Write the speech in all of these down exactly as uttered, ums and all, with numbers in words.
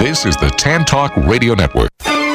This is the Tan Talk Radio Network.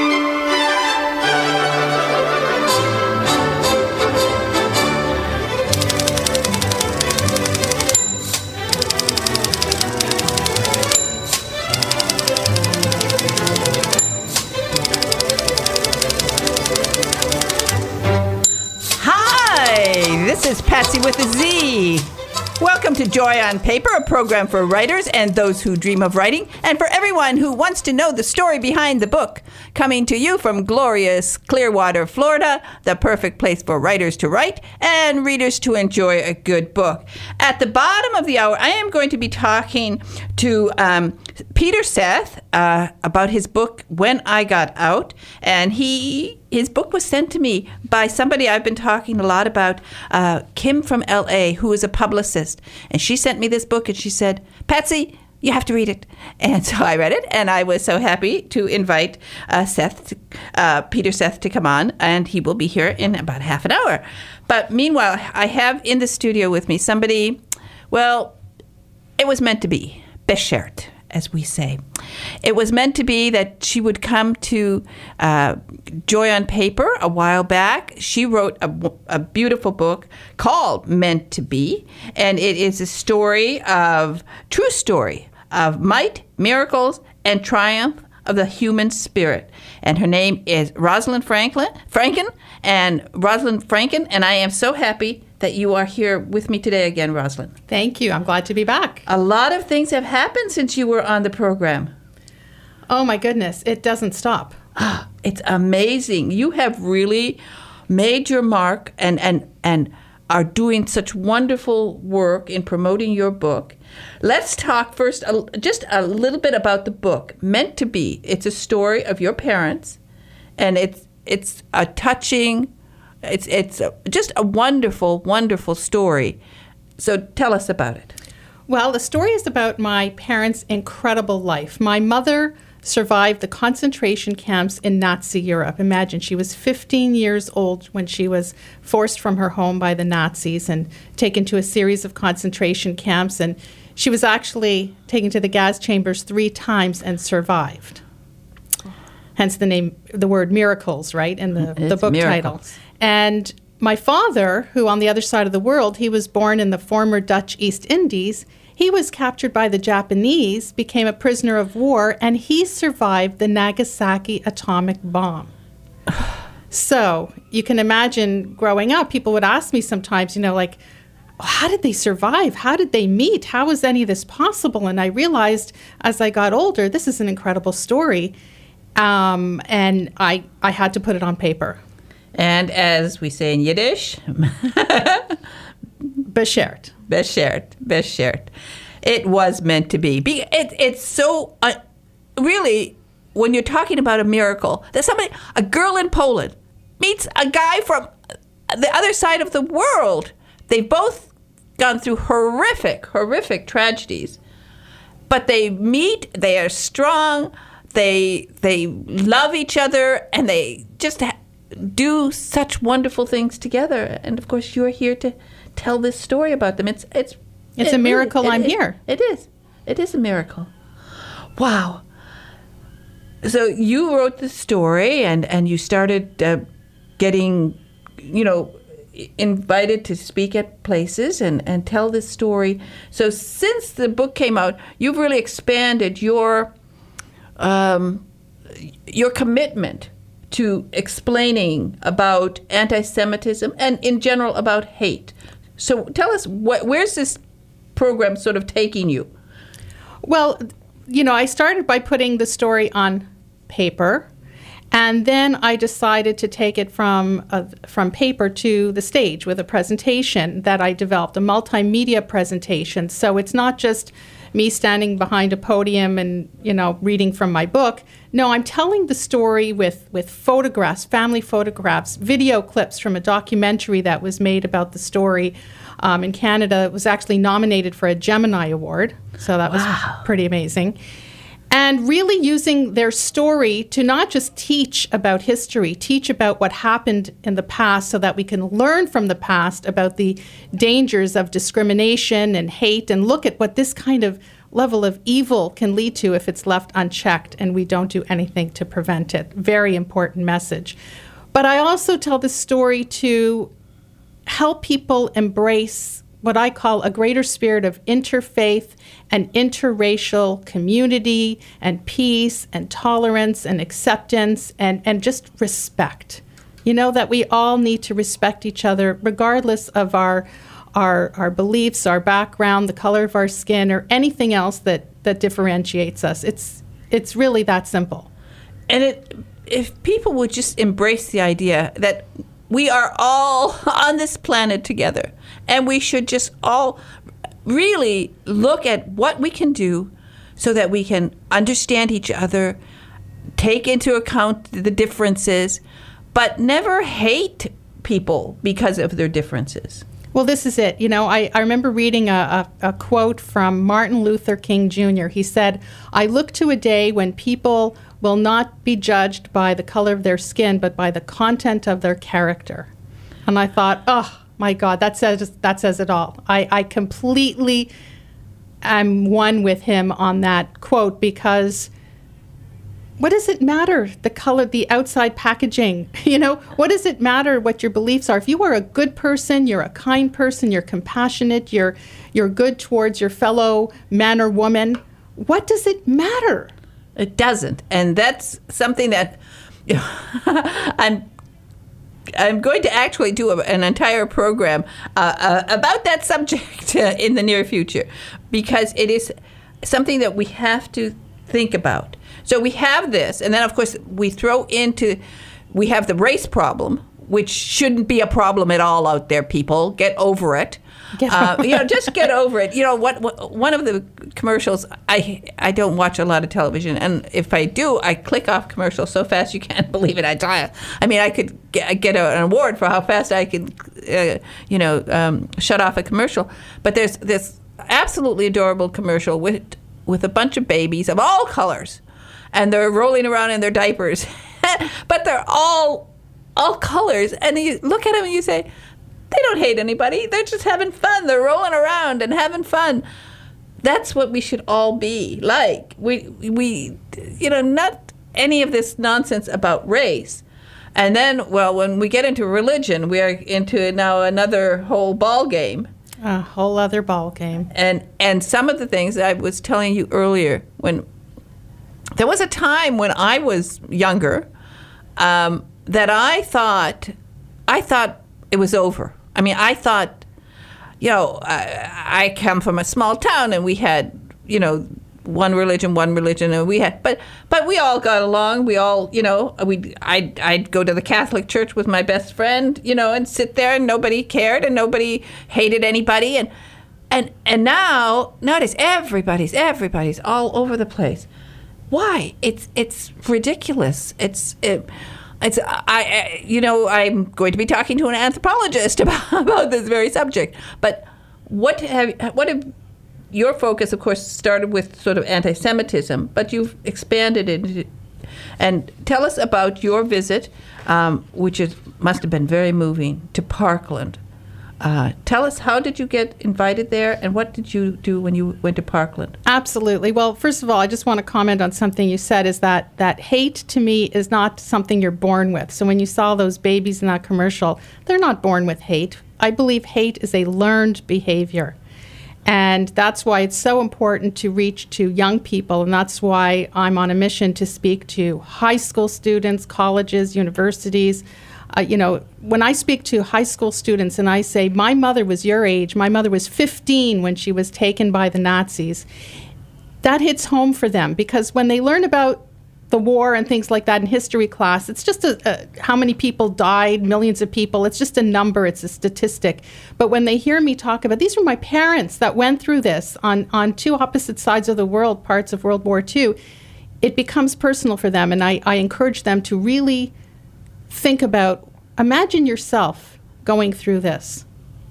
Hi, this is Patsy with a Z. Welcome to Joy on Paper, a program for writers and those who dream of writing, and for everyone who wants to know the story behind the book. Coming to you from glorious Clearwater, Florida, the perfect place for writers to write and readers to enjoy a good book. At the bottom of the hour, I am going to be talking to um, Peter Seth uh, about his book, When I Got Out, and he... His book was sent to me by somebody I've been talking a lot about, uh, Kim from L A, who is a publicist. And she sent me this book and she said, Patsy, you have to read it. And so I read it, and I was so happy to invite uh, Seth, to, uh, Peter Seth to come on, and he will be here in about half an hour. But meanwhile, I have in the studio with me somebody, well, it was meant to be, Beshert, as we say. It was meant to be that she would come to uh, Joy on Paper a while back. She wrote a, a beautiful book called Meant to Be, and it is a story of, true story, of might, miracles, and triumph of the human spirit. And her name is Rosalind Franklin, Franken, and Rosalind Franken, and I am so happy that you are here with me today again, Rosalind. Thank you. I'm glad to be back. A lot of things have happened since you were on the program. Oh, my goodness. It doesn't stop. It's amazing. You have really made your mark and, and, and are doing such wonderful work in promoting your book. Let's talk first a, just a little bit about the book, Meant to Be. It's a story of your parents, and it's it's a touching, it's it's a, just a wonderful, wonderful story. So tell us about it. Well, the story is about my parents' incredible life. My mother survived the concentration camps in Nazi Europe. Imagine, she was fifteen years old when she was forced from her home by the Nazis and taken to a series of concentration camps. And she was actually taken to the gas chambers three times and survived. Hence the name, the word miracles, right, in the, the book miracles. title. And my father, who on the other side of the world, he was born in the former Dutch East Indies. He was captured by the Japanese, became a prisoner of war, and he survived the Nagasaki atomic bomb. So you can imagine growing up, people would ask me sometimes, you know, like, how did they survive? How did they meet? How is any of this possible? And I realized as I got older, this is an incredible story, um, and I, I had to put it on paper. And as we say in Yiddish, Beshert. Beshert, Beshert. It was meant to be. be it, it's so, uh, really, when you're talking about a miracle, that somebody, a girl in Poland meets a guy from the other side of the world. They've both gone through horrific, horrific tragedies. But they meet, they are strong, they they love each other, and they just ha- do such wonderful things together. And, of course, you're here to tell this story about them. It's it's it's it, a miracle. it, I'm it, here. It is. It is a miracle. Wow. So you wrote the story, and and you started uh, getting, you know, invited to speak at places and and tell this story. So since the book came out, you've really expanded your um your commitment to explaining about anti-Semitism and in general about hate. So tell us, wh- where's this program sort of taking you? Well, you know, I started by putting the story on paper, and then I decided to take it from uh, from paper to the stage with a presentation that I developed, a multimedia presentation. So it's not just me standing behind a podium and, you know, reading from my book. No, I'm telling the story with, with photographs, family photographs, video clips from a documentary that was made about the story um, in Canada. It was actually nominated for a Gemini Award, so that was wow. pretty amazing. And really using their story to not just teach about history, teach about what happened in the past so that we can learn from the past about the dangers of discrimination and hate and look at what this kind of level of evil can lead to if it's left unchecked and we don't do anything to prevent it. Very important message. But I also tell this story to help people embrace what I call a greater spirit of interfaith and interracial community and peace and tolerance and acceptance and, and just respect. You know, that we all need to respect each other regardless of our our our beliefs, our background, the color of our skin, or anything else that, that differentiates us. It's it's really that simple. And it, if people would just embrace the idea that we are all on this planet together, and we should just all really look at what we can do so that we can understand each other, take into account the differences, but never hate people because of their differences. Well, this is it. You know, I, I remember reading a, a, a quote from Martin Luther King Junior He said, "I look to a day when people will not be judged by the color of their skin, but by the content of their character." And I thought, oh, my God, that says that says it all. I, I completely am one with him on that quote, because what does it matter, the color, the outside packaging? You know, what does it matter what your beliefs are? If you are a good person, you're a kind person, you're compassionate, you're you're good towards your fellow man or woman, what does it matter? It doesn't. And that's something that, you know, I'm I'm going to actually do a, an entire program uh, uh, about that subject uh, in the near future, because it is something that we have to think about. So we have this, and then, of course, we throw into, we have the race problem, which shouldn't be a problem at all out there, people. Get over it. Get uh, over you know, just get over it. You know, what, what one of the commercials, I I don't watch a lot of television, and if I do, I click off commercials so fast you can't believe it. I die. I mean, I could get, get an award for how fast I can, uh, you know, um, shut off a commercial. But there's this absolutely adorable commercial with with a bunch of babies of all colors, and they're rolling around in their diapers, but they're all all colors. And you look at them and you say, they don't hate anybody. They're just having fun. They're rolling around and having fun. That's what we should all be like. We, we, you know, not any of this nonsense about race. And then, well, when we get into religion, we are into now another whole ball game. A whole other ball game. And and some of the things I was telling you earlier, when there was a time when I was younger, um, that I thought, I thought it was over. I mean, I thought, you know, I, I come from a small town, and we had, you know, one religion, one religion, and we had, but but we all got along. We all, you know, we I'd, I'd go to the Catholic church with my best friend, you know, and sit there, and nobody cared, and nobody hated anybody, and and and now notice everybody's everybody's all over the place. Why? It's it's ridiculous. It's it, it's I, I you know I'm going to be talking to an anthropologist about, about this very subject. But what have what have your focus, of course, started with sort of anti-Semitism, but you've expanded it. And tell us about your visit, um, which is, must have been very moving, to Parkland. Uh, tell us, how did you get invited there, and what did you do when you went to Parkland? Absolutely. Well, first of all, I just want to comment on something you said, is that, that hate, to me, is not something you're born with. So when you saw those babies in that commercial, they're not born with hate. I believe hate is a learned behavior. And that's why it's so important to reach to young people, and that's why I'm on a mission to speak to high school students, colleges, universities. Uh, you know, when I speak to high school students and I say, my mother was your age, my mother was fifteen when she was taken by the Nazis, that hits home for them, because when they learn about the war and things like that in history class, it's just a, a, how many people died, millions of people. It's just a number. It's a statistic. But when they hear me talk about, these were my parents that went through this on, on two opposite sides of the world, parts of World War Two, it becomes personal for them. And I, I encourage them to really think about, imagine yourself going through this.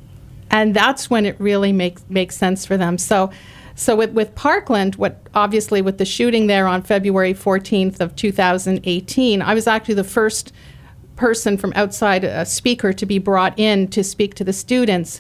And that's when it really makes makes sense for them. So So with, with Parkland, what obviously with the shooting there on February fourteenth of two thousand eighteen, I was actually the first person from outside a speaker to be brought in to speak to the students.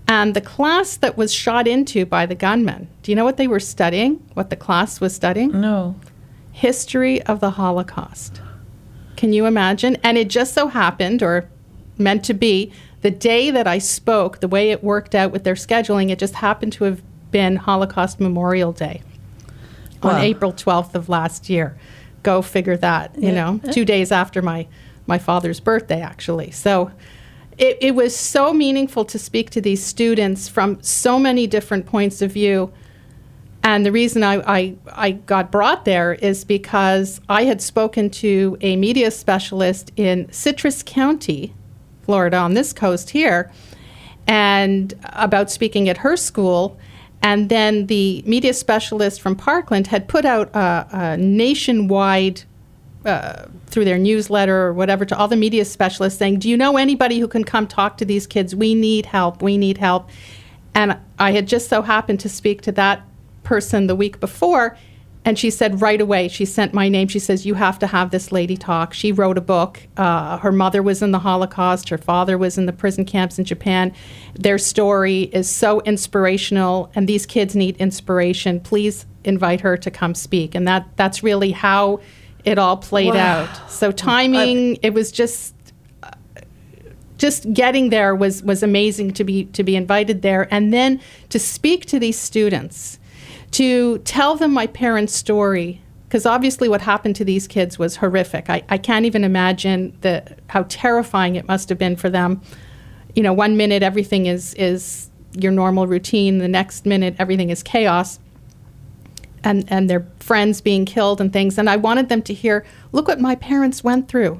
And the class that was shot into by the gunman, do you know what they were studying? What the class was studying? No. History of the Holocaust. Can you imagine? And it just so happened, or meant to be, the day that I spoke, the way it worked out with their scheduling, it just happened to have been Holocaust Memorial Day on Wow. April twelfth of last year. Go figure that, you Yeah. know, two days after my, my father's birthday, actually. So it, it was so meaningful to speak to these students from so many different points of view. And the reason I, I, I got brought there is because I had spoken to a media specialist in Citrus County, Florida, on this coast here, and about speaking at her school. And then the media specialist from Parkland had put out a, a nationwide, uh, through their newsletter or whatever, to all the media specialists saying, do you know anybody who can come talk to these kids? We need help. We need help. And I had just so happened to speak to that person the week before, and she said right away, she sent my name. She says, you have to have this lady talk. She wrote a book. Uh, her mother was in the Holocaust. Her father was in the prison camps in Japan. Their story is so inspirational, and these kids need inspiration. Please invite her to come speak. And that that's really how it all played Wow. out. So timing, it was just uh, just getting there was was amazing to be to be invited there, and then to speak to these students, to tell them my parents' story, because obviously what happened to these kids was horrific. I, I can't even imagine the how terrifying it must have been for them. You know, one minute everything is, is your normal routine, the next minute everything is chaos, and, and their friends being killed and things. And I wanted them to hear, look what my parents went through.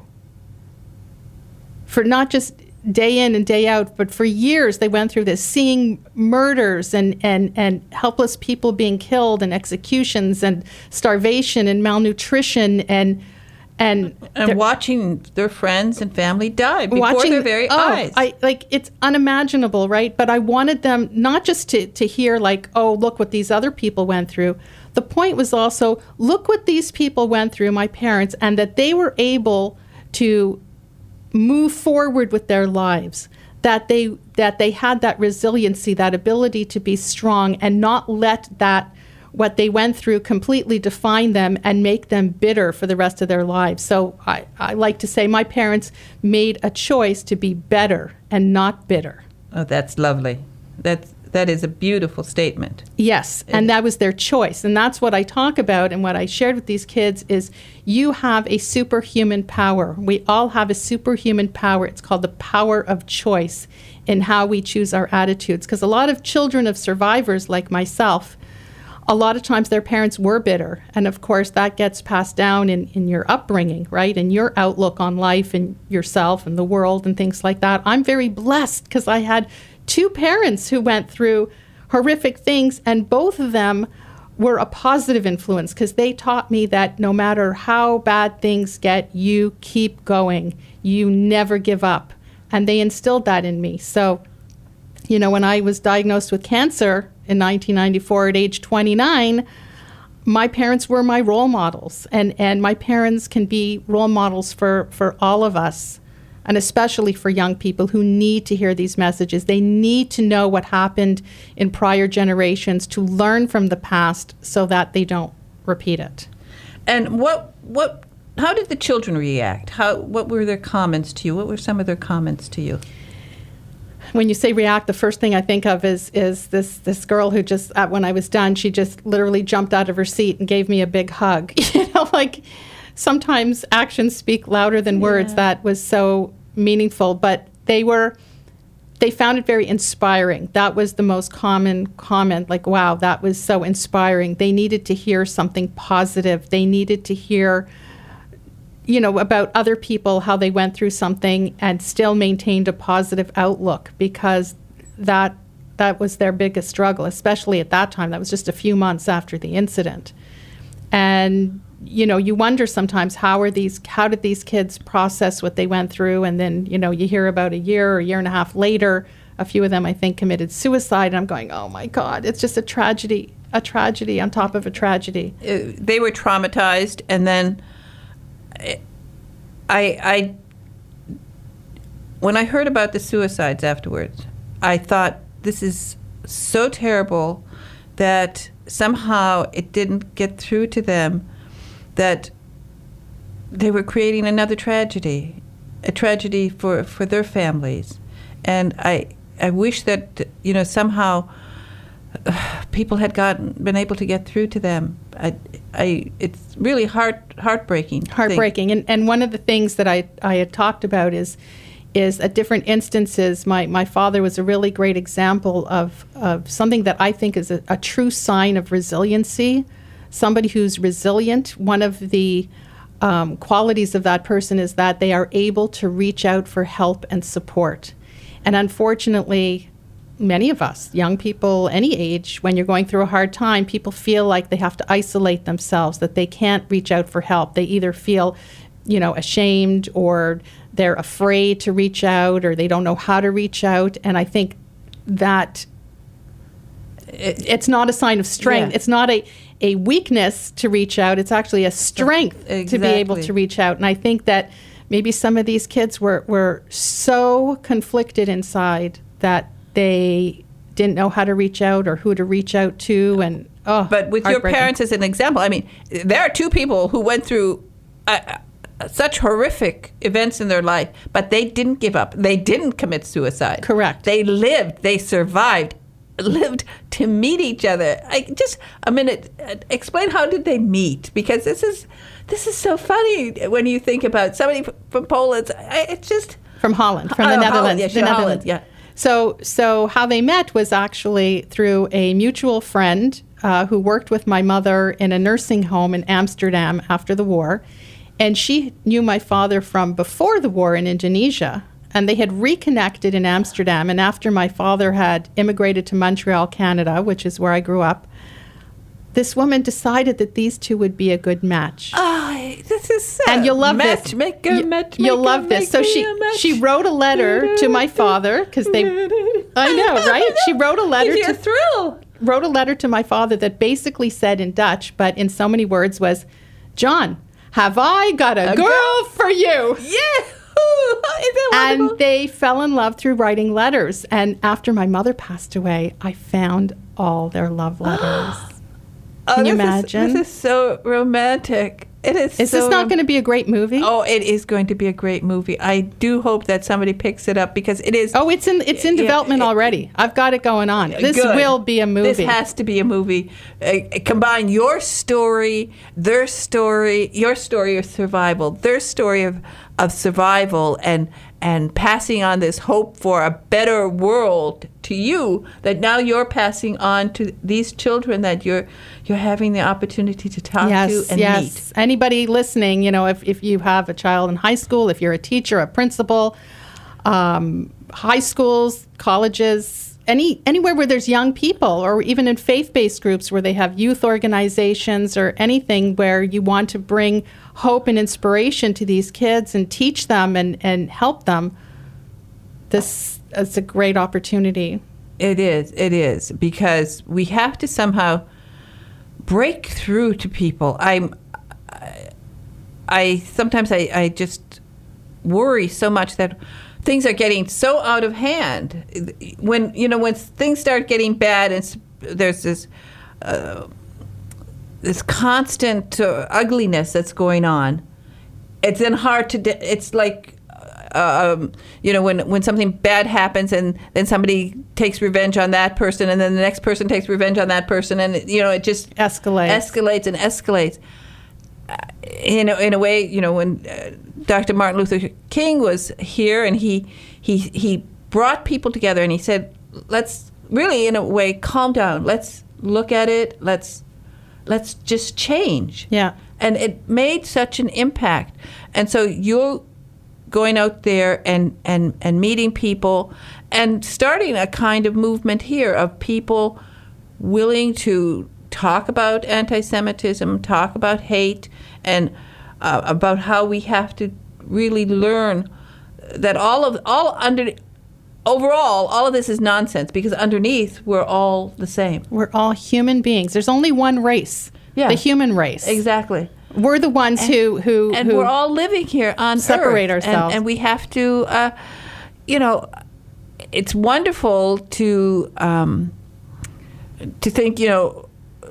For not just day in and day out, but for years they went through this, seeing murders and, and, and helpless people being killed and executions and starvation and malnutrition and and And watching their friends and family die before watching their very oh, eyes. I, like, it's unimaginable, right? But I wanted them not just to, to hear like, oh, look what these other people went through. The point was also, look what these people went through, my parents, and that they were able to move forward with their lives, that they that they had that resiliency, that ability to be strong and not let that what they went through completely define them and make them bitter for the rest of their lives. So I, I like to say my parents made a choice to be better and not bitter. Oh, that's lovely. That's that is a beautiful statement. Yes, and that was their choice. And that's what I talk about, and what I shared with these kids is you have a superhuman power. We all have a superhuman power. It's called the power of choice in how we choose our attitudes. Because a lot of children of survivors like myself, a lot of times their parents were bitter. And of course, that gets passed down in, in your upbringing, right? And your outlook on life and yourself and the world and things like that. I'm very blessed because I had two parents who went through horrific things, and both of them were a positive influence because they taught me that no matter how bad things get, you keep going. You never give up. And they instilled that in me. So, you know, when I was diagnosed with cancer in nineteen ninety-four at age twenty-nine, my parents were my role models. And, and my parents can be role models for, for all of us, and especially for young people who need to hear these messages. They need to know what happened in prior generations to learn from the past so that they don't repeat it. And what what how did the children react? How what were their comments to you? What were some of their comments to you? When you say react, the first thing I think of is is this this girl who just, uh, when I was done, she just literally jumped out of her seat and gave me a big hug. You know, like sometimes actions speak louder than words. Yeah. That was so meaningful, but they were, they found it very inspiring. That was the most common comment, like, wow, that was so inspiring. They needed to hear something positive. They needed to hear, you know, about other people, how they went through something and still maintained a positive outlook, because that that was their biggest struggle, especially at that time. That was just a few months after the incident. And you know, you wonder sometimes how are these, how did these kids process what they went through? And then, you know, you hear about a year or a year and a half later, a few of them, I think, committed suicide. And I'm going, oh my God, it's just a tragedy, a tragedy on top of a tragedy. Uh, they were traumatized, and then I, I, when I heard about the suicides afterwards, I thought this is so terrible that somehow it didn't get through to them that they were creating another tragedy, a tragedy for, for their families. And I I wish that, you know, somehow uh, people had gotten been able to get through to them. I, I it's really heart heartbreaking. Heartbreaking. And and one of the things that I, I had talked about is is at different instances, my, my father was a really great example of, of something that I think is a, a true sign of resiliency. Somebody who's resilient, one of the um, qualities of that person is that they are able to reach out for help and support. And unfortunately, many of us, young people, any age, when you're going through a hard time, people feel like they have to isolate themselves, that they can't reach out for help. They either feel, you know, ashamed, or they're afraid to reach out, or they don't know how to reach out. And I think that it, it's not a sign of strength. Yeah. It's not a, a weakness to reach out. It's actually a strength Exactly. to be able to reach out. And I think that maybe some of these kids were, were so conflicted inside that they didn't know how to reach out or who to reach out to. And oh, But with your heartbreaking. parents as an example, I mean, there are two people who went through uh, such horrific events in their life, but they didn't give up. They didn't commit suicide. Correct. They lived. They survived. Lived to meet each other. I just a minute. uh, Explain, how did they meet? Because this is this is so funny when you think about somebody f- from Poland. I, it's just From Holland, from Oh, the Holland, Netherlands. yes, the yeah, Netherlands. Holland, yeah. So, so how they met was actually through a mutual friend uh, who worked with my mother in a nursing home in Amsterdam after the war. And she knew my father from before the war in Indonesia. And they had reconnected in Amsterdam. And after my father had immigrated to Montreal, Canada, which is where I grew up, this woman decided that these two would be a good match. Oh, this is so And you'll love this. matchmaker, You- matchmaker, You'll love this. make So me she a match. she wrote a letter to my father because they. I know, right? She wrote a letter You're to a thrill. wrote a letter to my father that basically said in Dutch, but in so many words, was, "John, have I got a, A girl, girl? for you?" Yeah. Isn't that wonderful? And they fell in love through writing letters. And after my mother passed away, I found all their love letters. Oh, Can you this is- imagine? this is so romantic. It is. Is so this not going to be a great movie? Oh, it is going to be a great movie. I do hope that somebody picks it up because it is. Oh, it's in it's in Yeah, development it- already. I've got it going on. This Good. will be a movie. This has to be a movie. Uh, combine your story, their story, your story of survival, their story of, of survival, and and passing on this hope for a better world to you that now you're passing on to these children that you're you're having the opportunity to talk yes, to and yes. meet. Anybody listening, you know, if, if you have a child in high school, if you're a teacher, a principal, um, high schools, colleges, any anywhere where there's young people, or even in faith-based groups where they have youth organizations or anything where you want to bring hope and inspiration to these kids and teach them and, and help them, this is a great opportunity. It is. It is because we have to somehow break through to people. I'm. I, I sometimes I, I just worry so much that things are getting so out of hand. When you know when things start getting bad and s- there's this uh, this constant uh, ugliness that's going on. It's then hard to. De- it's like. Uh, um, you know, when when something bad happens and then somebody takes revenge on that person and then the next person takes revenge on that person and, you know, it just Escalates. escalates and escalates. Uh, in, a, in a way, you know, when uh, Doctor Martin Luther King was here and he, he, he brought people together and he said, let's really, in a way, calm down. Let's look at it. Let's let's just change. Yeah. And it made such an impact. And so you're going out there and, and, and meeting people and starting a kind of movement here of people willing to talk about anti-Semitism, talk about hate, and uh, about how we have to really learn that all of all under overall all of this is nonsense because underneath we're all the same. We're all human beings. There's only one race, Yeah. the human race. Exactly. We're the ones And- who who and who we're all living here on separate Earth, ourselves. and, and we have to, uh, you know, it's wonderful to um, to think, you know,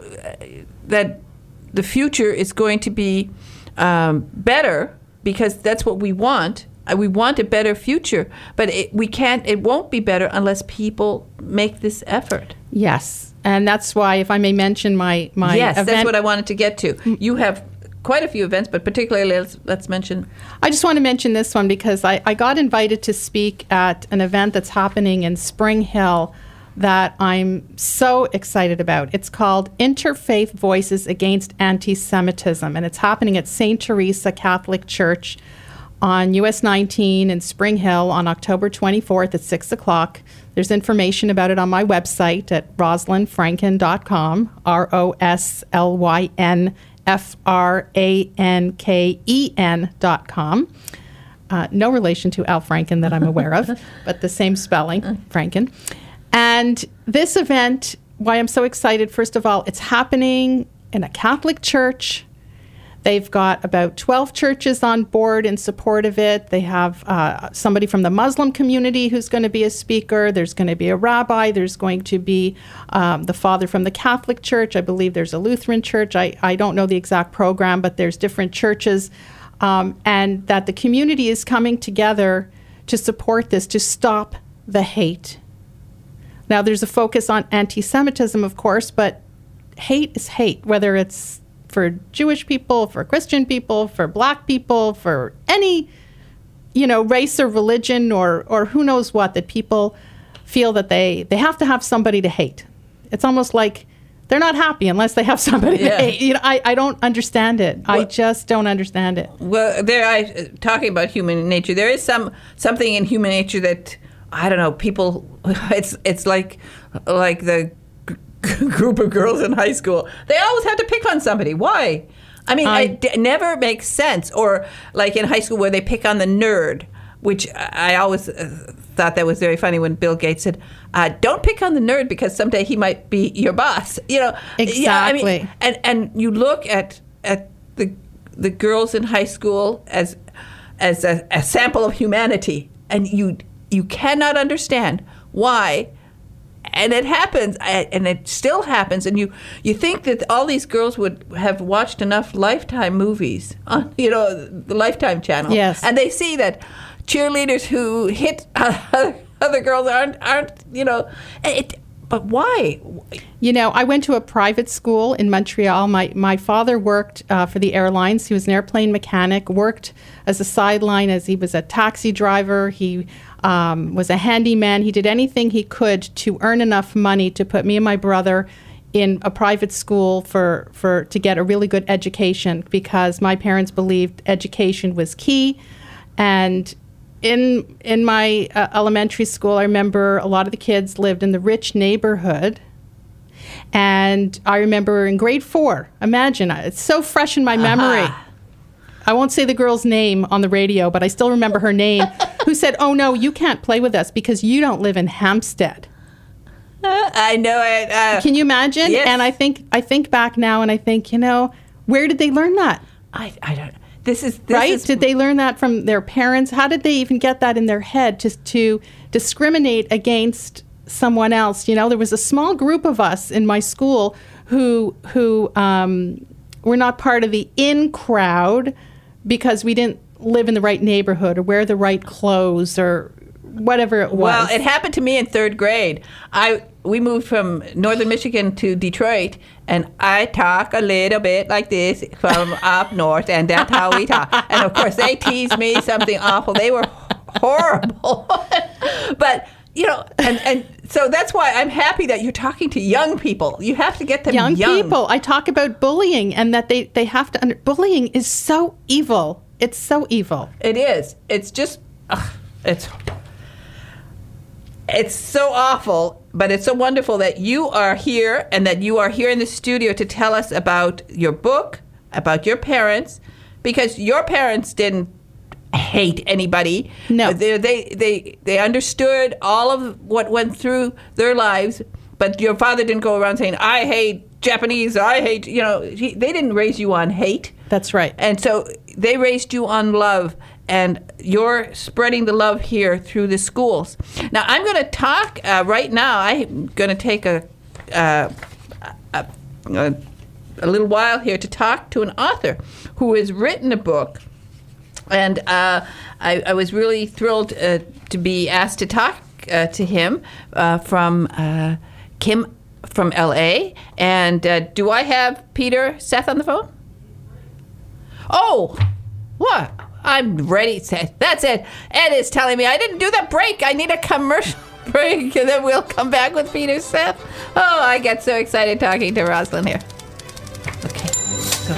that the future is going to be um, better, because that's what we want. Uh, We want a better future, but it, we can't. It won't be better unless people make this effort. Yes, and that's why, if I may mention my my yes, event, that's what I wanted to get to. You have quite a few events, but particularly let's, let's mention. I just want to mention this one because I, I got invited to speak at an event that's happening in Spring Hill that I'm so excited about. It's called Interfaith Voices Against Anti-Semitism, and it's happening at Saint Teresa Catholic Church on U S nineteen in Spring Hill on October twenty-fourth at six o'clock. There's information about it on my website at roslyn franken dot com, R O S L Y N F R A N K E N dot com. Uh, no relation to Al Franken that I'm aware of, but the same spelling, Franken. And this event, why I'm so excited, first of all, it's happening in a Catholic church. They've got about twelve churches on board in support of it. They have uh, somebody from the Muslim community who's going to be a speaker. There's going to be a rabbi. There's going to be um, the father from the Catholic Church. I believe there's a Lutheran church. I, I don't know the exact program, but there's different churches. Um, and that the community is coming together to support this, to stop the hate. Now, there's a focus on anti-Semitism, of course, but hate is hate, whether it's for Jewish people, for Christian people, for black people, for any, you know, race or religion or or who knows what, that people feel that they, they have to have somebody to hate. It's almost like they're not happy unless they have somebody Yeah. to hate. You know, I, I don't understand it. I Well- just don't understand it. Well, there, I talking about human nature. There is some something in human nature that, I don't know. People, it's it's like like the g- group of girls in high school. They always have to pick on somebody. Why? I mean, I- it d- never makes sense. Or like in high school where they pick on the nerd, which I always uh, thought that was very funny when Bill Gates said, uh, "Don't pick on the nerd because someday he might be your boss." You know, Yeah, I mean, Exactly. and and you look at at the the girls in high school as as a, a sample of humanity, and you you cannot understand why. And it happens, I- and it still happens. And you, you think that all these girls would have watched enough Lifetime movies on, you know, the Lifetime channel. Yes. And they see that cheerleaders who hit other, other girls aren't, aren't you know, it. But why? You know, I went to a private school in Montreal. My my father worked uh, for the airlines. He was an airplane mechanic, worked as a sideline as he was a taxi driver. He um, was a handyman. He did anything he could to earn enough money to put me and my brother in a private school for, for to get a really good education, because my parents believed education was key. And In in my uh, elementary school, I remember a lot of the kids lived in the rich neighborhood. And I remember in grade four, imagine, it's so fresh in my memory. I won't say the girl's name on the radio, but I still remember her name, who said, "Oh, no, you can't play with us because you don't live in Hampstead." I know it. Uh, Can you imagine? Yes. And I think I think back now and I think, you know, where did they learn that? I, I don't. This is this Right? Is, Did they learn that from their parents? How did they even get that in their head to, to discriminate against someone else? You know, there was a small group of us in my school who who um, were not part of the in crowd because we didn't live in the right neighborhood or wear the right clothes or whatever it was. Well, it happened to me in third grade. I we moved from northern Michigan to Detroit, and I talk a little bit like this from up north, and that's how we talk. And of course, they teased me something awful. They were horrible, but you know, and and so that's why I'm happy that you're talking to young people. You have to get them young, young. people. I talk about bullying and that they, they have to under, bullying is so evil. It's so evil. It is. It's just, ugh, it's, it's so awful, but it's so wonderful that you are here and that you are here in the studio to tell us about your book, about your parents, because your parents didn't hate anybody. No. They, they, they, they understood all of what went through their lives, but your father didn't go around saying, I hate Japanese, I hate, you know, he, they didn't raise you on hate. That's right. And so they raised you on love. and you're spreading the love here through the schools. Now, I'm going to talk uh, right now. I'm going to take a, uh, a, a a little while here to talk to an author who has written a book. And uh, I, I was really thrilled uh, to be asked to talk uh, to him uh, from uh, Kim from L A. And uh, do I have Peter Seth on the phone? Oh, what? I'm ready. That's it. Ed is telling me I didn't do the break. I need a commercial break, and then we'll come back with Peter Seth. Oh, I get so excited talking to Rosalind here. Okay, go.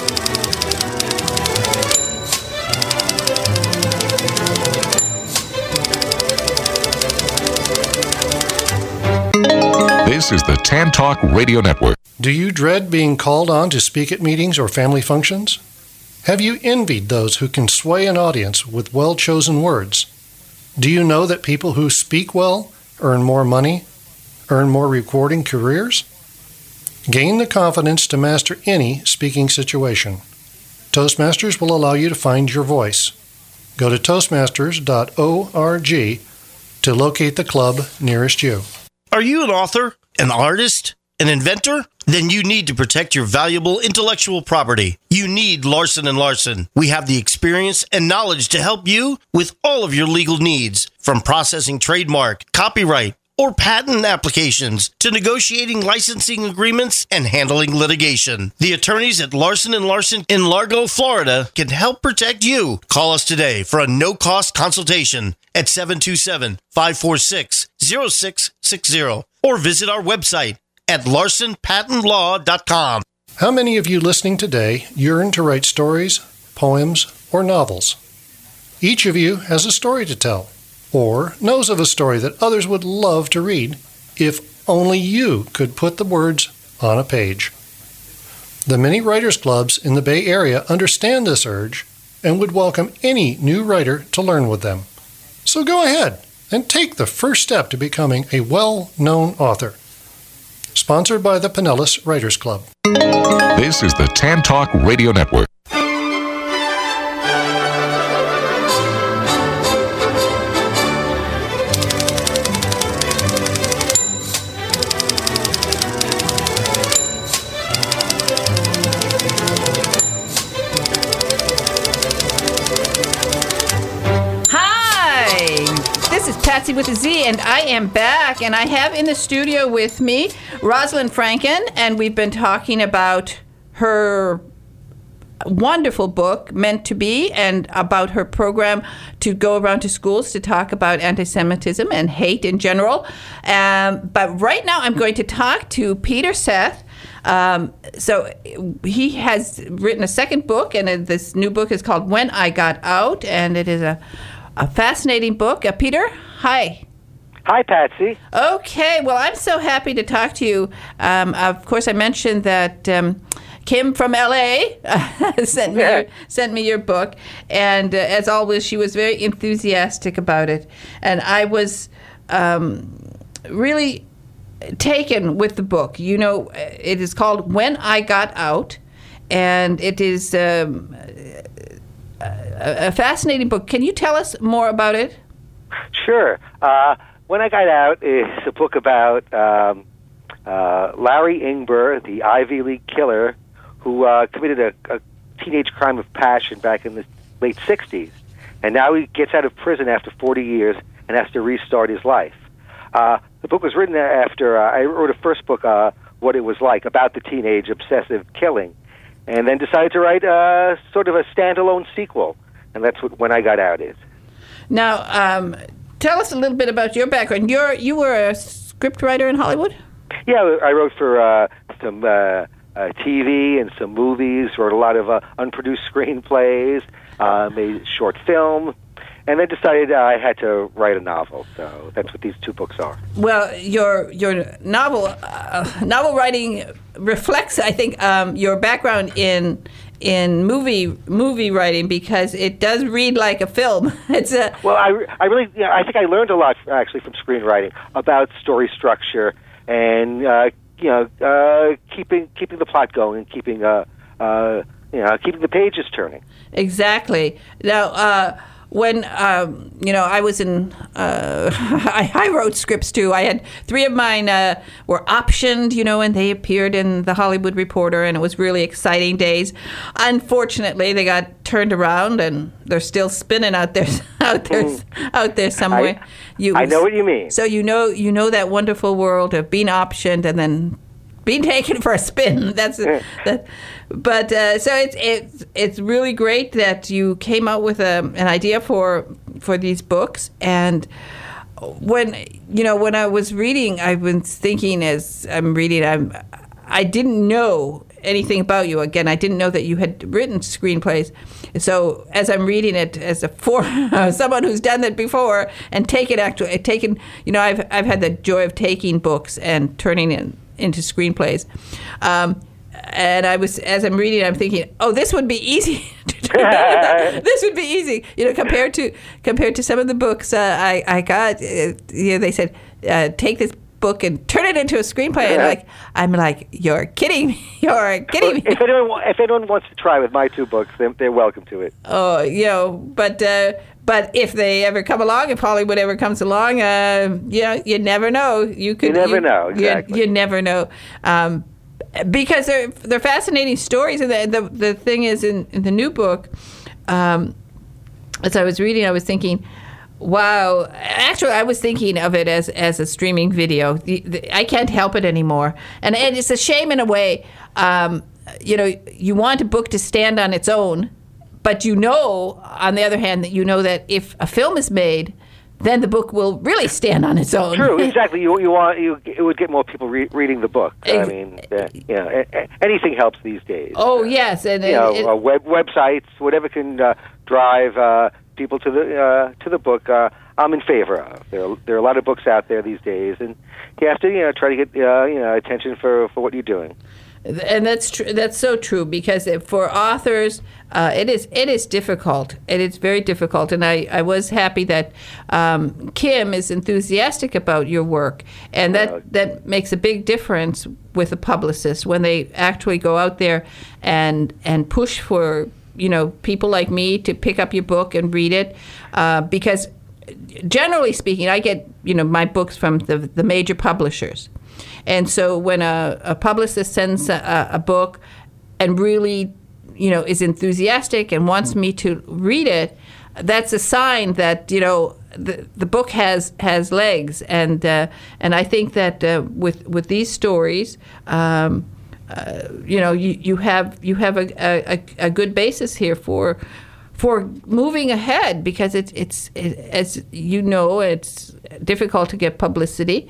This is the Tan Talk Radio Network. Do you dread being called on to speak at meetings or family functions? Have you envied those who can sway an audience with well-chosen words? Do you know that people who speak well earn more money, earn more rewarding careers? Gain the confidence to master any speaking situation. Toastmasters will allow you to find your voice. Go to toastmasters dot org to locate the club nearest you. Are you an author, an artist, an inventor? Then you need to protect your valuable intellectual property. You need Larson and Larson. We have the experience and knowledge to help you with all of your legal needs, from processing trademark, copyright, or patent applications to negotiating licensing agreements and handling litigation. The attorneys at Larson and Larson in Largo, Florida can help protect you. Call us today for a no-cost consultation at seven two seven, five four six, zero six six zero or visit our website at larson patent law dot com. How many of you listening today yearn to write stories, poems, or novels? Each of you has a story to tell, or knows of a story that others would love to read if only you could put the words on a page. The many writers' clubs in the Bay Area understand this urge and would welcome any new writer to learn with them. So go ahead and take the first step to becoming a well-known author. Sponsored by the Pinellas Writers Club. This is the Tan Talk Radio Network. Patsy with a Z, and I am back, and I have in the studio with me Rosalind Franken, and we've been talking about her wonderful book, Meant to Be, and about her program to go around to schools to talk about anti-Semitism and hate in general. Um, but right now I'm going to talk to Peter Seth. Um, so he has written a second book, and this new book is called When I Got Out, and it is a A fascinating book. Uh, Peter, hi. Hi, Patsy. Okay, well, I'm so happy to talk to you. Um, of course, I mentioned that um, Kim from L A uh, sent me Yeah. your, sent me your book, and uh, as always, she was very enthusiastic about it, and I was um, really taken with the book. You know, it is called When I Got Out, and it is Um, a fascinating book. Can you tell us more about it? Sure. Uh, When I Got Out is a book about um, uh, Larry Ingber, the Ivy League killer, who uh, committed a, a teenage crime of passion back in the late sixties. And now he gets out of prison after forty years and has to restart his life. Uh, the book was written after uh, I wrote a first book, uh, What It Was Like, about the teenage obsessive killing, and then decided to write uh, sort of a standalone sequel, and that's what When I Got Out is. Now, um, tell us a little bit about your background. You're you were a scriptwriter in Hollywood? Yeah, I wrote for uh, some uh, uh, T V and some movies, wrote a lot of uh, unproduced screenplays, uh, made a short film, and then decided uh, I had to write a novel. So that's what these two books are. Well, your your novel uh, novel writing reflects, I think, um, your background in in movie movie writing, because it does read like a film. It's a well, I, I really you know, I think I learned a lot actually from screenwriting about story structure and uh, you know uh, keeping keeping the plot going and keeping uh, uh, you know, keeping the pages turning. Exactly. Now, uh, when, um, you know, I was in, uh, I, I wrote scripts too. I had three of mine uh, were optioned, you know, and they appeared in the Hollywood Reporter, and it was really exciting days. Unfortunately, they got turned around, and they're still spinning out there, out there, out there somewhere. I, you, I know what you mean. So you know, you know that wonderful world of being optioned and then being taken for a spin. That's that. But uh, so it's it's it's really great that you came out with a, an idea for for these books. And when you know when I was reading, I've been thinking as I'm reading, I'm I didn't know anything about you. Again, I didn't know that you had written screenplays. So as I'm reading it, as a for someone who's done that before and taken actually taken, you know, I've I've had the joy of taking books and turning in into screenplays. Um, and I was, as I'm reading, I'm thinking, oh, this would be easy. This would be easy, you know, compared to compared to some of the books uh, I I got. Uh, you know, they said uh, take this book and turn it into a screenplay. And like, I'm like, you're kidding me. You're kidding me. If anyone, if anyone wants to try with my two books, then they're welcome to it. Oh, you know, but uh, but if they ever come along, if Hollywood ever comes along, uh, you know, you never know. You could. You never you, know. Exactly. You, you never know. Um, because they're they're fascinating stories, and the the, the thing is in, in the new book, um, as I was reading, I was thinking, wow. Actually, I was thinking of it as, as a streaming video. The, the, I can't help it anymore. And, and it's a shame in a way. Um, you know, you want a book to stand on its own, but you know, on the other hand, that you know that if a film is made, then the book will really stand on its own. True, exactly. You you want you it would get more people re- reading the book. I mean, uh, you know, a, a, anything helps these days. Oh uh, yes, and you know, it, uh, web websites, whatever can uh, drive uh, people to the uh, to the book. Uh, I'm in favor of. There are, there are a lot of books out there these days, and you have to you know try to get uh, you know attention for, for what you're doing. And that's true. That's so true, because for authors, uh, it is it is difficult. It is very difficult. And I, I was happy that um, Kim is enthusiastic about your work, and that, Uh, that makes a big difference with a publicist when they actually go out there and and push for you know people like me to pick up your book and read it, uh, because generally speaking, I get you know my books from the the major publishers. And so when a, a publicist sends a, a book and really, you know, is enthusiastic and wants me to read it, that's a sign that, you know, the, the book has, has legs. And uh, and I think that uh, with with these stories, um, uh, you know, you, you have you have a, a, a good basis here for for moving ahead, because it's it's it, as you know, it's difficult to get publicity.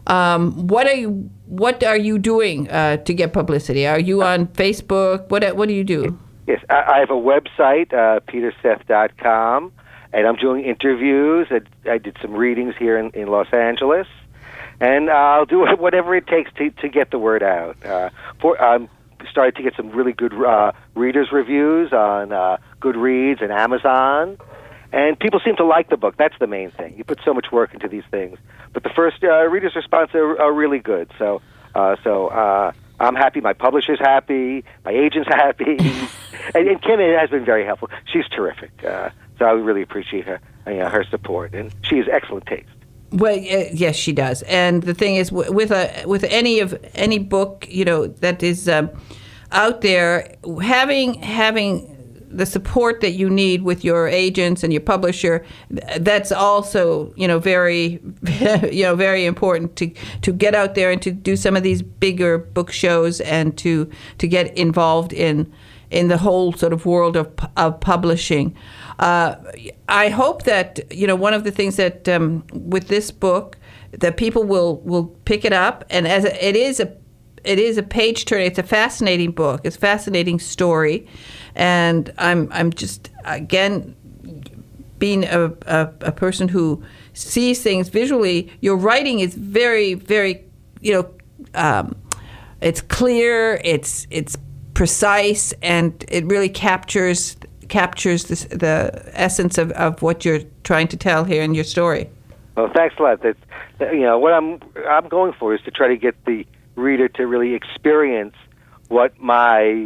Um, what are you What are you doing uh, to get publicity? Are you on Facebook? What What do you do? Yes, I, I have a website, uh, peter seth dot com, and I'm doing interviews. I, I did some readings here in, in Los Angeles, and uh, I'll do whatever it takes to to get the word out. Uh, for I'm started to get some really good uh, readers' reviews on uh, Goodreads and Amazon. And people seem to like the book. That's the main thing. You put so much work into these things. But the first uh, reader's response are, are really good. So uh, so uh, I'm happy. My publisher's happy. My agent's happy. and, and Kim has been very helpful. She's terrific. Uh, so I really appreciate her uh, her support. And she has excellent taste. Well, uh, yes, she does. And the thing is, w- with a with any of any book, you know, that is um, out there, having having the support that you need with your agents and your publisher, that's also, you know, very, you know, very important to to get out there and to do some of these bigger book shows and to to get involved in in the whole sort of world of of publishing. Uh, I hope that, you know, one of the things that um, with this book that people will will pick it up, and as a, it is a it is a page turner. It's a fascinating book. It's a fascinating story. And I'm I'm just, again, being a, a, a person who sees things visually, your writing is very, very, you know, um, it's clear, it's it's precise, and it really captures captures this, the essence of, of what you're trying to tell here in your story. Well, thanks a lot. That's, you know, what I'm I'm going for is to try to get the reader to really experience what my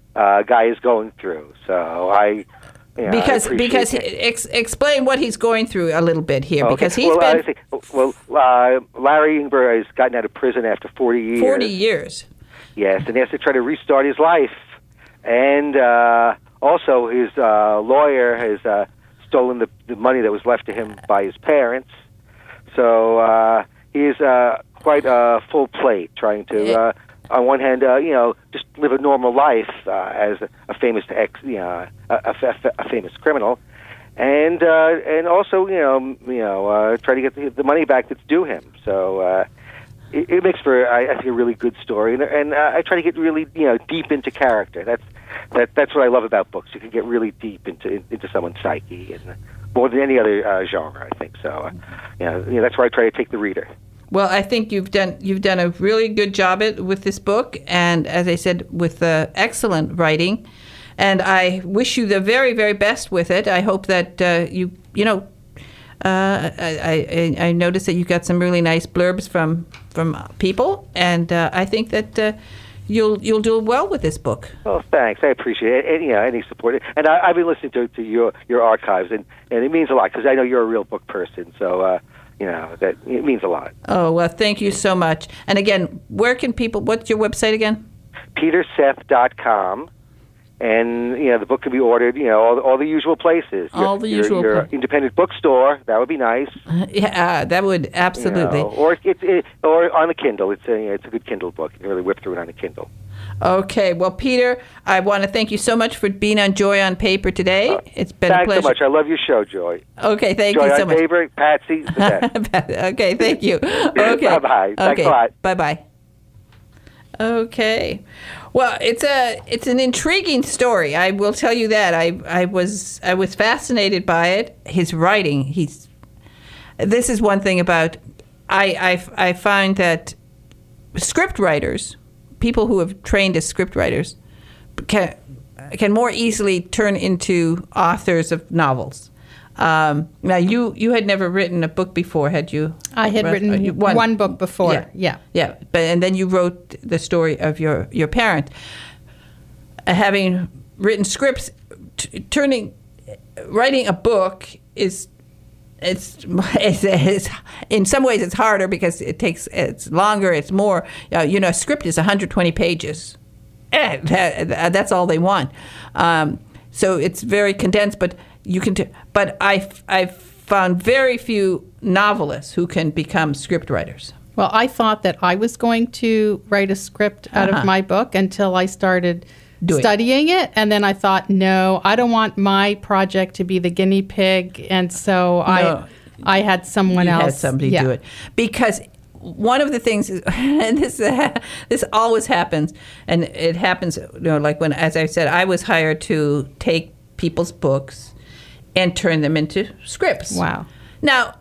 uh, guy is going through. So I. You know, because I because it. ex- explain what he's going through a little bit here, okay. because he's well, been I think, well, uh, Larry Ingber has gotten out of prison after forty years. forty years. Yes, and he has to try to restart his life, and uh, also his uh, lawyer has uh, stolen the, the money that was left to him by his parents. So uh, he is uh, quite a full plate, trying to. Uh, On one hand, uh, you know, just live a normal life uh, as a, a famous ex, you know, a, a, a famous criminal, and uh, and also, you know, you know, uh, try to get the, the money back that's due him. So uh, it, it makes for, I, I think, a really good story, and, and uh, I try to get really, you know, deep into character. That's that that's what I love about books. You can get really deep into into someone's psyche, and more than any other uh, genre, I think. So, uh, you know, you know, that's where I try to take the reader. Well, I think you've done you've done a really good job it, with this book, and as I said, with uh, excellent writing. And I wish you the very, very best with it. I hope that uh, you you know. Uh, I, I I noticed that you got some really nice blurbs from from people, and uh, I think that uh, you'll you'll do well with this book. Well, thanks. I appreciate it. And, you know, any support. And I, I've been listening to, to your your archives, and, and it means a lot because I know you're a real book person. So. Uh, You know, that it means a lot. Oh, well, thank you so much. And again, where can people, what's your website again? peter seth dot com. And, you know, the book can be ordered, you know, all, all the usual places. All the your, usual Your, your places. independent bookstore, that would be nice. Yeah, that would absolutely. You know, or, it's it, or on the Kindle. It's a, you know, it's a good Kindle book. You can really whip through it on a Kindle. Okay. Well, Peter, I want to thank you so much for being on Joy on Paper today. Uh, it's been a thanks pleasure. so much. I love your show, Joy. Okay, thank Joy you so on much. Paper, Patsy, the best. Okay, thank you. Okay. Bye-bye. Thanks Okay. a lot. Bye-bye. Okay. Well, it's a it's an intriguing story. I will tell you that. I I was I was fascinated by it. His writing. He's. This is one thing about. I I I find that script writers, people who have trained as script writers, can can more easily turn into authors of novels. Um, now, you, you had never written a book before, had you? I had Right. written Uh, you- one. book before. Yeah. Yeah. Yeah, but and then you wrote the story of your your parent. Uh, having written scripts, t- turning, writing a book is, it's, it's, it's in some ways it's harder because it takes it's longer, it's more. Uh, you know, a script is one hundred twenty pages. Eh, that, that's all they want. Um, so it's very condensed, but you can. T- but I I've found very few novelists who can become script writers. Well, I thought that I was going to write a script out Uh-huh. of my book until I started Doing studying it. And then I thought, no, I don't want my project to be the guinea pig. And so No. I I had someone you else. had somebody yeah. do it, because one of the things is, and this uh, this always happens, and it happens, you know, like when, as I said, I was hired to take people's books and turn them into scripts. Wow. Now,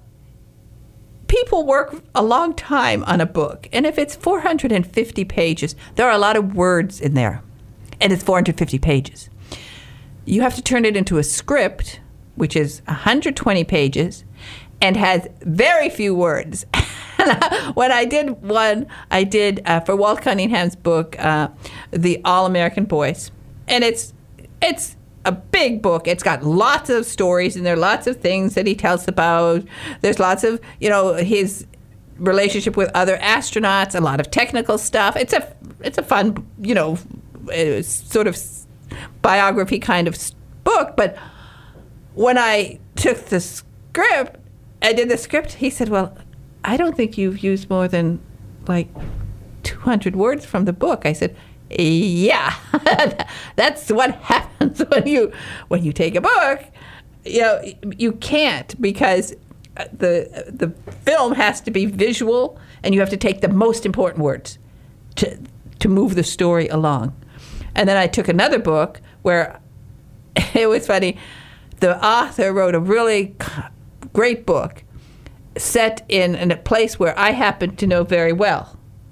people work a long time on a book, and if it's four hundred fifty pages, there are a lot of words in there, and it's four hundred fifty pages. You have to turn it into a script, which is one hundred twenty pages, and has very few words. When I did one, I did uh, for Walt Cunningham's book, uh, The All-American Boys, and it's it's a big book. It's got lots of stories in there, lots of things that he tells about. There's lots of, you know, his relationship with other astronauts, a lot of technical stuff. It's a it's a fun, you know, uh, sort of biography kind of book. But when I took the script, I did the script, he said, well, I don't think you've used more than like two hundred words from the book. I said, yeah, that's what happens when you when you take a book. You know, you can't, because the the film has to be visual, and you have to take the most important words to to move the story along. And then I took another book where it was funny. The author wrote a really great book set in, in a place where I happen to know very well.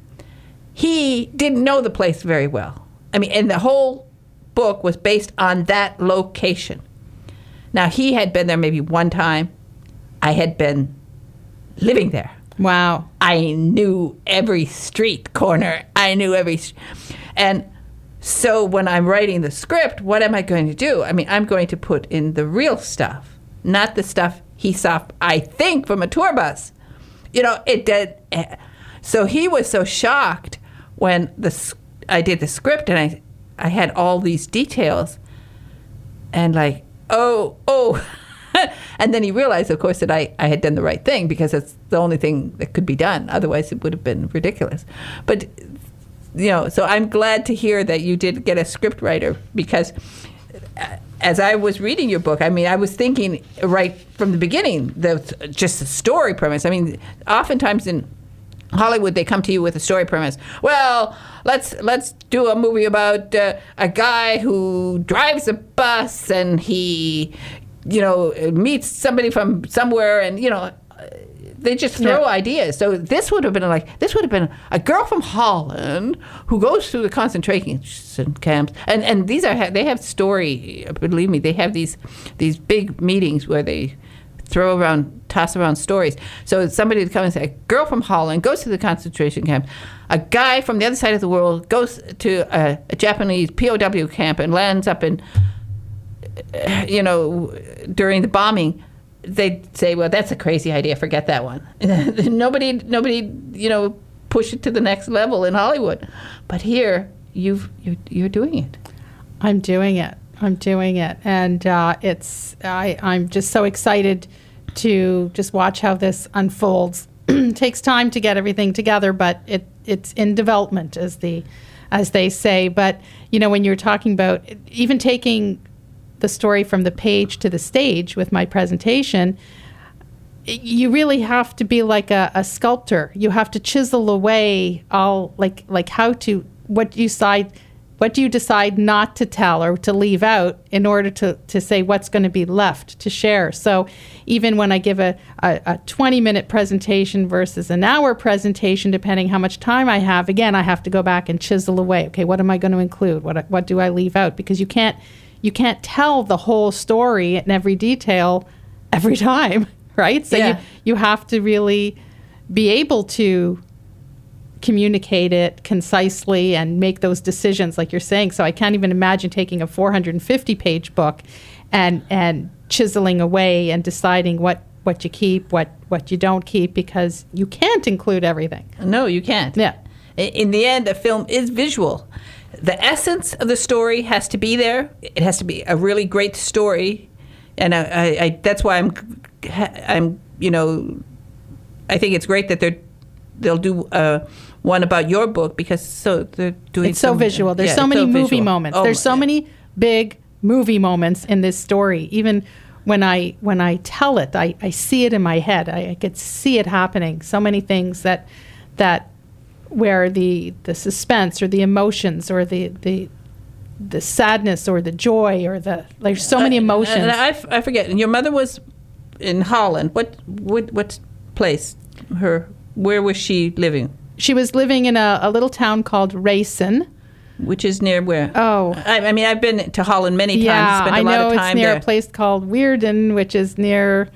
He didn't know the place very well. I mean, and the whole book was based on that location. Now, he had been there maybe one time. I had been living there. Wow. I knew every street corner. I knew every... And So when I'm writing the script, what am I going to do? I mean, I'm going to put in the real stuff, not the stuff he saw, I think, from a tour bus. You know, it did. So he was so shocked when the I did the script and I, I had all these details and like, oh, oh. And then he realized, of course, that I, I had done the right thing because it's the only thing that could be done. Otherwise, it would have been ridiculous. But, you know, so I'm glad to hear that you did get a script writer because as I was reading your book, I mean, I was thinking right from the beginning, the, just the story premise. I mean, oftentimes in Hollywood, they come to you with a story premise. Well, let's let's do a movie about uh, a guy who drives a bus and he, you know, meets somebody from somewhere, and you know, they just throw yeah. ideas. So this would have been like this would have been a girl from Holland who goes through the concentration camps, and and these are they have story. Believe me, they have these these big meetings where they throw around, toss around stories. So somebody would come and say, a girl from Holland goes to the concentration camp. A guy from the other side of the world goes to a, a Japanese P O W camp and lands up in, you know, during the bombing. They'd say, well, that's a crazy idea. Forget that one. nobody, nobody, you know, push it to the next level in Hollywood. But here, you've, you're, you're doing it. I'm doing it. I'm doing it, and uh, it's I, I'm just so excited to just watch how this unfolds. It takes time to get everything together, but it it's in development, as the as they say. But you know, when you're talking about even taking the story from the page to the stage with my presentation, you really have to be like a, a sculptor. You have to chisel away all like like how to what you decide. What do you decide not to tell or to leave out in order to, to say what's going to be left to share? So even when I give a, a, a twenty-minute presentation versus an hour presentation, depending how much time I have, again, I have to go back and chisel away. Okay, what am I going to include? What what do I leave out? Because you can't you can't tell the whole story in every detail every time, right? So yeah. you, you have to really be able to communicate it concisely and make those decisions like you're saying. So I can't even imagine taking a four hundred fifty page book and and chiseling away and deciding what, what you keep, what, what you don't keep, because you can't include everything. No, you can't. Yeah. In the end, a film is visual. The essence of the story has to be there. It has to be a really great story. And I, I, I that's why I'm, I'm, you know, I think it's great that they're they'll do uh, one about your book because so they're doing it's so some, visual. There's yeah, so many so movie visual. moments. Oh, There's so yeah. many big movie moments in this story. Even when I when I tell it, I, I see it in my head. I, I could see it happening. So many things that that where the the suspense or the emotions or the the the sadness or the joy or the there's so many emotions. Uh, and I, f- I forget. And your mother was in Holland. What what what place? Her where was she living? She was living in a, a little town called Racen. Which is near where? Oh. I, I mean, I've been to Holland many times. Yeah, spent a I lot know of time it's near there. a place called Weerden, which is near,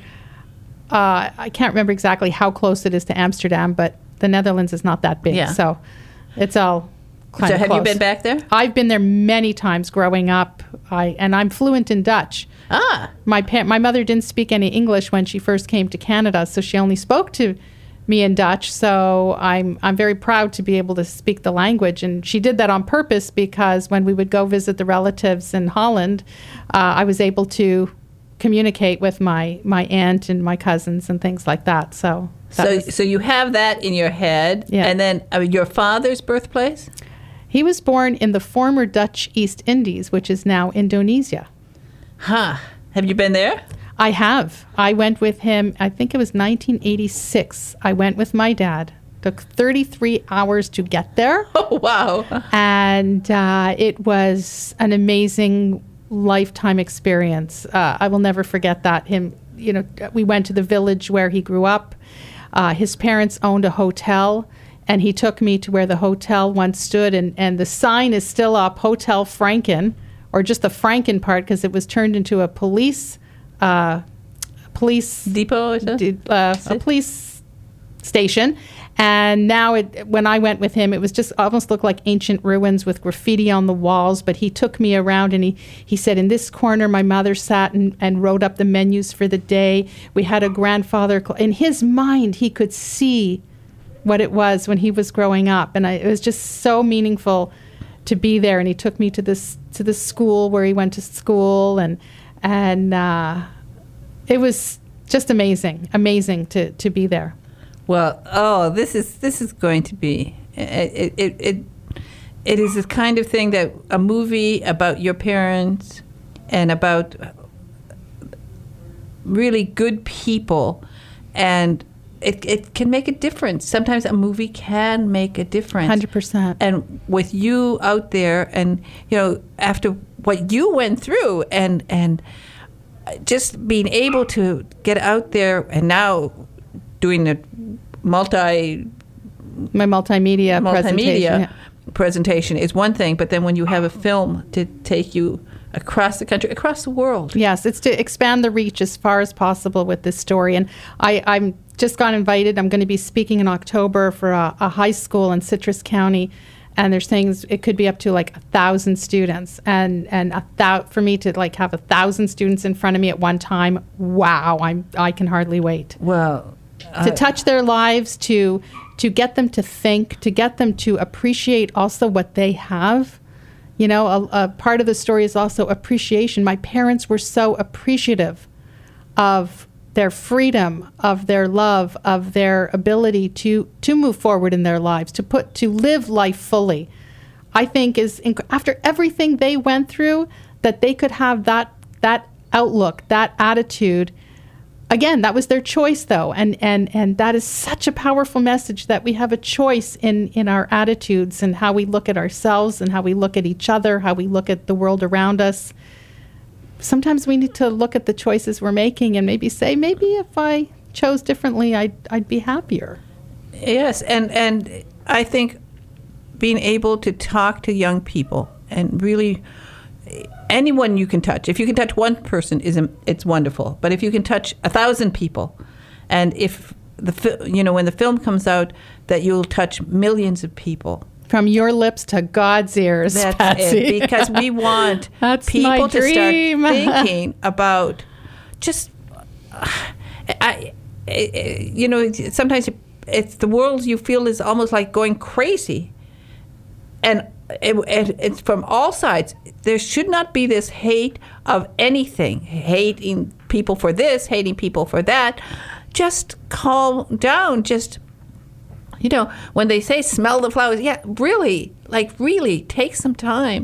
uh, I can't remember exactly how close it is to Amsterdam, but the Netherlands is not that big. Yeah. So it's all kind So of have close. you been back there? I've been there many times growing up, I and I'm fluent in Dutch. Ah. My pa- my mother didn't speak any English when she first came to Canada, so she only spoke to me in Dutch. So I'm I'm very proud to be able to speak the language, and she did that on purpose because when we would go visit the relatives in Holland, uh, I was able to communicate with my my aunt and my cousins and things like that. So that So was- so you have that in your head. Yeah. And then uh, your father's birthplace? he was born in the former Dutch East Indies, which is now Indonesia. Huh. Have you been there? I have. I went with him, I think it was nineteen eighty-six. I went with my dad. Took thirty-three hours to get there. Oh, wow. And uh, it was an amazing lifetime experience. Uh, I will never forget that. Him, you know, we went to the village where he grew up. Uh, his parents owned a hotel, and he took me to where the hotel once stood, and, and the sign is still up, Hotel Franken, or just the Franken part, because it was turned into a police uh, police Depot or something? d- uh, a police station, And now, it, when I went with him, it was just almost looked like ancient ruins with graffiti on the walls. But he took me around and he, he said, in this corner, my mother sat and, and wrote up the menus for the day. We had a grandfather. Cl- in his mind, he could see what it was when he was growing up. And I, it was just so meaningful to be there. And he took me to this to the school where he went to school. And, and uh, it was just amazing, amazing to, to be there. Well, oh, this is this is going to be it. It it, it is the kind of thing that a movie about your parents and about really good people, and it it can make a difference. Sometimes a movie can make a difference. one hundred percent. And with you out there, and you know, after what you went through, and and just being able to get out there, and now doing the multi my multimedia, multimedia presentation, yeah. presentation is one thing, but then when you have a film to take you across the country, across the world. Yes, it's to expand the reach as far as possible with this story. And I, I'm just got invited. I'm going to be speaking in October for a, a high school in Citrus County, and they're saying it could be up to like a thousand students. And and a thou- for me to like have a thousand students in front of me at one time, wow! I'm I can hardly wait. Well. Uh, to touch their lives, to to get them to think, to get them to appreciate also what they have. You know, a, a part of the story is also appreciation. My parents were so appreciative of their freedom, of their love, of their ability to to move forward in their lives, to put to live life fully. I think is inc- after everything they went through, that they could have that that outlook, that attitude. Again, that was their choice, though, and, and, and that is such a powerful message that we have a choice in, in our attitudes and how we look at ourselves and how we look at each other, how we look at the world around us. Sometimes we need to look at the choices we're making and maybe say, maybe if I chose differently, I'd, I'd be happier. Yes, and, and I think being able to talk to young people and really anyone you can touch. If you can touch one person, is it's wonderful. But if you can touch a thousand people, and if the you know when the film comes out, that you'll touch millions of people. From your lips to God's ears, That's Patsy. it. Because we want That's people my to start dream. thinking about just. I, I, you know, sometimes it's the world you feel is almost like going crazy, and. It, it, it's from all sides. There should not be this hate of anything, hating people for this, hating people for that. Just calm down. Just, you know, when they say smell the flowers, yeah, really, like really take some time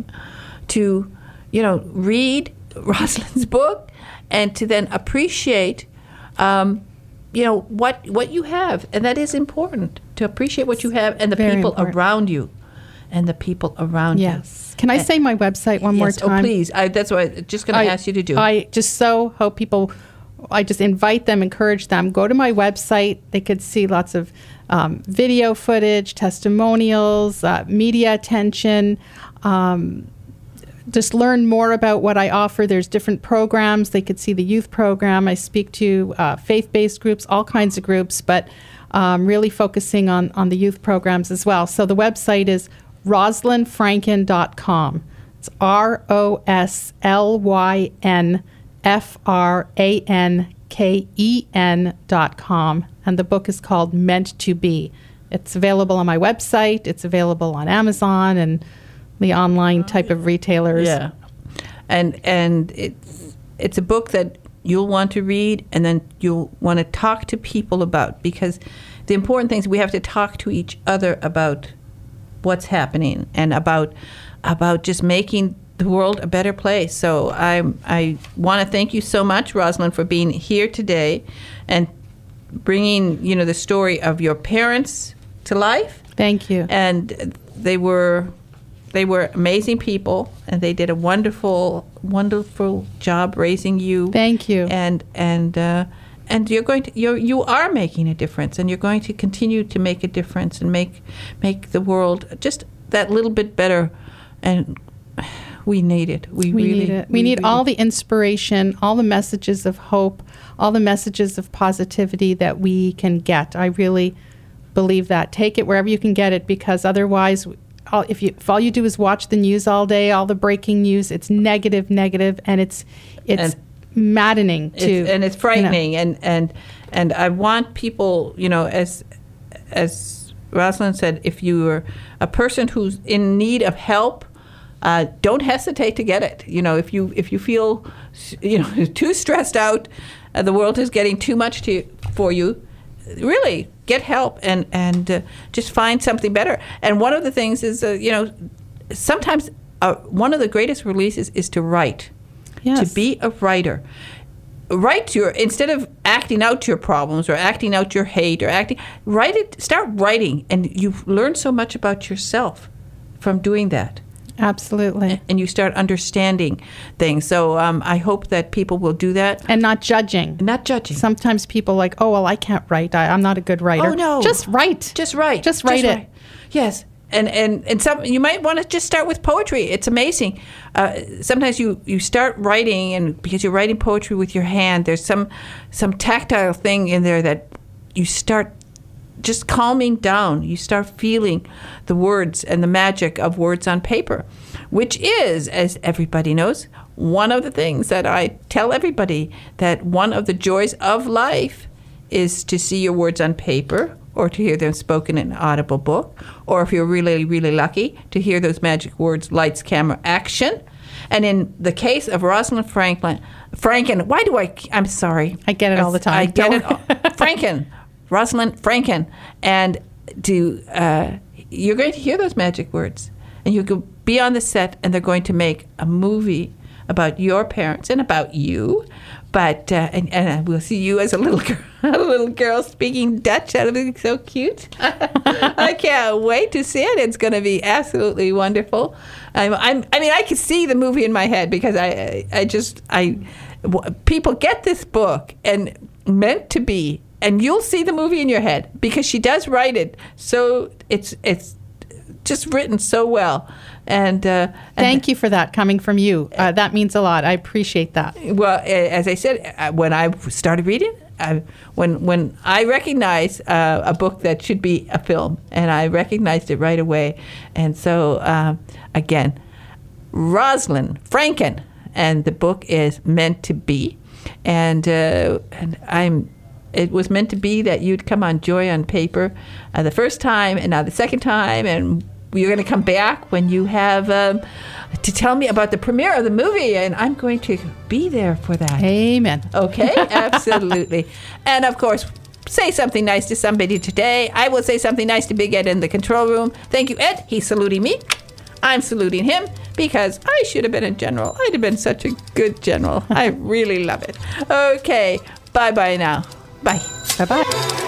to, you know, read Rosalind's book and to then appreciate, um, you know, what what you have. And that is important, to appreciate what you have and the Very people important. around you. And the people around Yes. Can I and, say my website one yes, more time? Oh, please. I, that's what I'm just going to ask you to do. I just so hope people, I just invite them, encourage them, go to my website. They could see lots of um, video footage, testimonials, uh, media attention, um, just learn more about what I offer. There's different programs. They could see the youth program. I speak to uh, faith-based groups, all kinds of groups, but um, really focusing on, on the youth programs as well. So the website is rosalind franken dot com. It's R O S L Y N F R A N K E N dot com. And the book is called Meant to Be. It's available on my website. It's available on Amazon and the online type of retailers. Yeah. And and it's it's a book that you'll want to read, and then you'll want to talk to people about, because the important things, we have to talk to each other about what's happening and about about just making the world a better place. So I I want to thank you so much, Rosalind, for being here today and bringing, you know, the story of your parents to life. Thank you. And they were they were amazing people, and they did a wonderful wonderful job raising you. Thank you. And and uh, and you're going to you you are making a difference, and you're going to continue to make a difference and make make the world just that little bit better. And we need it. We, we really need it. We, we need really all the inspiration, all the messages of hope, all the messages of positivity that we can get. I really believe that. Take it wherever you can get it, because otherwise, all, if you if all you do is watch the news all day, all the breaking news, it's negative, negative, and it's it's And maddening to it's, and it's frightening. You know. And and and I want people, you know, as as Rosalind said, if you are a person who's in need of help, uh, don't hesitate to get it. You know, if you if you feel, you know, too stressed out, uh, the world is getting too much to for you. Really, get help and and uh, just find something better. And one of the things is, uh, you know, sometimes uh, one of the greatest releases is to write. Yes. To be a writer. Write your, instead of acting out your problems or acting out your hate or acting, write it, start writing, and you learn so much about yourself from doing that. Absolutely. And you start understanding things. So um, I hope that people will do that. And not judging. Not judging. Sometimes people are like, oh, well, I can't write. I, I'm not a good writer. Oh, no. Just write. Just write. Just write it. Yes. And, and, and some you might want to just start with poetry. It's amazing. Uh, sometimes you, you start writing, and because you're writing poetry with your hand, there's some some tactile thing in there that you start just calming down. You start feeling the words and the magic of words on paper, which is, as everybody knows, one of the things that I tell everybody, that one of the joys of life is to see your words on paper, or to hear them spoken in an audible book, or if you're really, really lucky, to hear those magic words, lights, camera, action. And in the case of Rosalind Franklin, Franken, why do I, I'm sorry. I get it all the time. I get it. Don't- all- Franken, Rosalind Franken. And to, uh, you're going to hear those magic words. And you could be on the set, and they're going to make a movie about your parents and about you. But uh, and, and we'll see you as a little girl, a little girl speaking Dutch. That'll be so cute. I can't wait to see it. It's going to be absolutely wonderful. I'm, I'm, I mean, I can see the movie in my head, because I, I just, I, w- people get this book and Meant to Be, and you'll see the movie in your head, because she does write it. So it's, it's just written so well. And uh, Thank you for that coming from you. Uh, that means a lot. I appreciate that. Well, as I said, uh, when I started reading, I, when when I recognized uh, a book that should be a film, and I recognized it right away. And so, um, again, Rosalind Franken, and the book is Meant to Be, and uh, and I'm. It was meant to be that you'd come on Joy on Paper uh, the first time, and now the second time, and you're going to come back when you have um, to tell me about the premiere of the movie, and I'm going to be there for that. Amen. Okay, absolutely. And of course, say something nice to somebody today. I will say something nice to Big Ed in the control room. Thank you, Ed. He's saluting me. I'm saluting him, because I should have been a general. I'd have been such a good general. I really love it. Okay, bye-bye now. Bye. Bye-bye.